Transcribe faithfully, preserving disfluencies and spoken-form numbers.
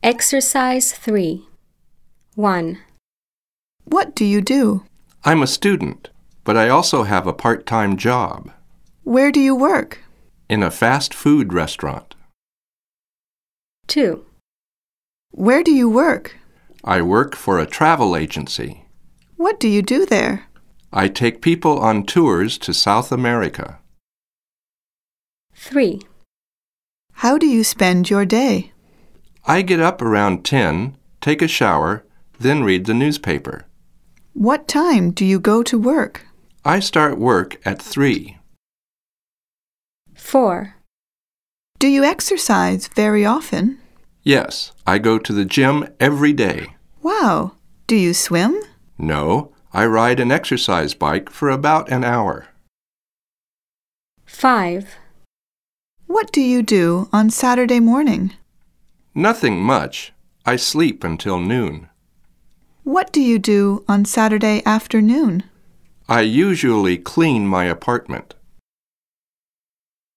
Exercise three. one. What do you do? I'm a student, but I also have a part-time job Where do you work? in a fast food restaurant. two. Where do you work? I work for a travel agency. What do you do there? I take people on tours to South America. three. How do you spend your day? I get up around ten, take a shower, then read the newspaper. What time do you go to work? I start work at three. four. Do you exercise very often? Yes, I go to the gym every day. Wow! Do you swim? No, I ride an exercise bike for about an hour. five. What do you do on Saturday morning? Nothing much. I sleep until noon. What do you do on Saturday afternoon? I usually clean my apartment.